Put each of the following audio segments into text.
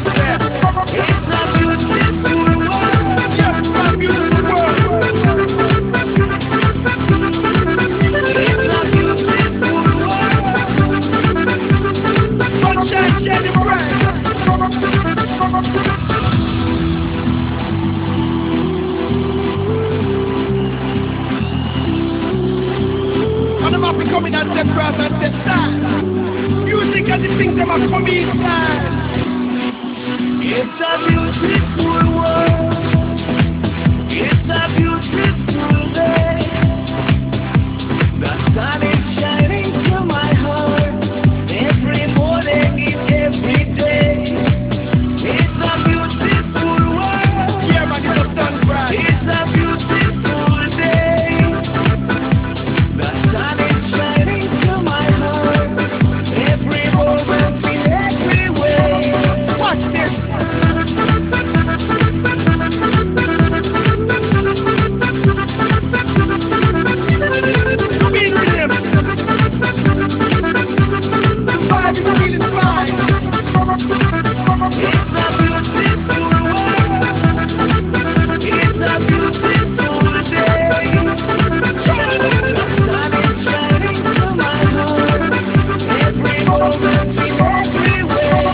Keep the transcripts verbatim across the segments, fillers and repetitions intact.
them say, it's a beautiful world. Yes, my beautiful world. It's a beautiful world. Sunshine shining bright. And I'm happy coming and say cross and say stand. Music and the things that must come inside. It's a beautiful world. It's a beautiful day. The sun is shining through my heart. Every morning, every day. It's a beautiful world. Yeah, man, it's a sun bright. It's a beautiful day. The sun is shining through my heart. Every moment in every way. Watch this. Beat rhythm. The vibe is feeling fine. It's a beautiful world. It's a beautiful day. The sun is shining through my heart. Every moment in every way.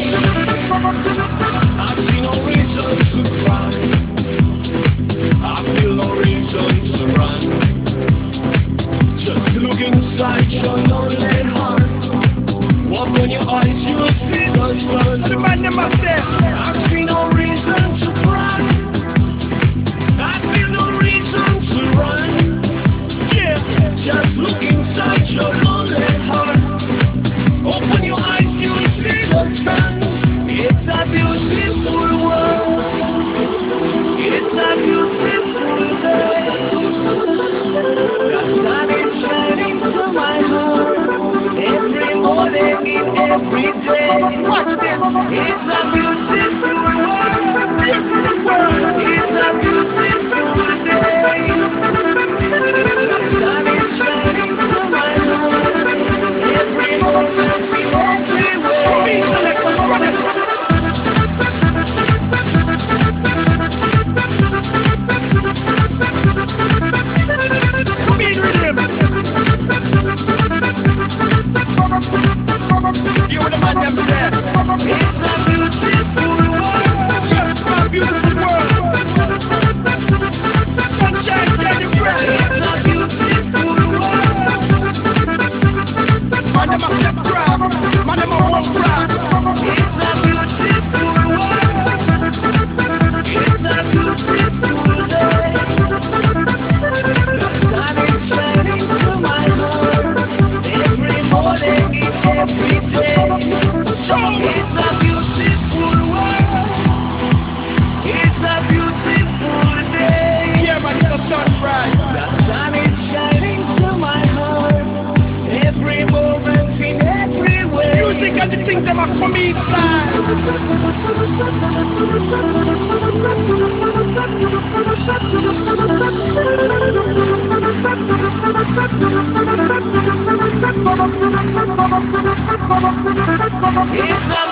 I see no reason to cry. I feel no reason to run. Just look inside your lonely heart. Open your eyes, you'll see the sun. So the man them must say, I see no reason to cry. I feel no reason to run. Yeah, just look inside your lonely heart. Open your eyes, you'll see the sun. It's a beautiful world. It's a beautiful day. The sun is shining through my heart. Every morning in every day. Watch this. It's a beautiful world. Beautiful world. It's a beautiful day. The sun is shining through my heart. Every moment in every way. Be selected, run it. Beat rhythm. You the man them say, it's a beautiful world. Yes, my beautiful world. Sunshine shining bright. It's a beautiful world. Man them a step grab, man them a walk grab. It's a beautiful world. It's a beautiful day. The sun is shining through my heart. Every morning in every day. It's a beautiful world. It's a beautiful day. Yeah, man, it's a sunrise. The sun is shining through my heart. Every moment in every way. Music and the things that must come inside. It's a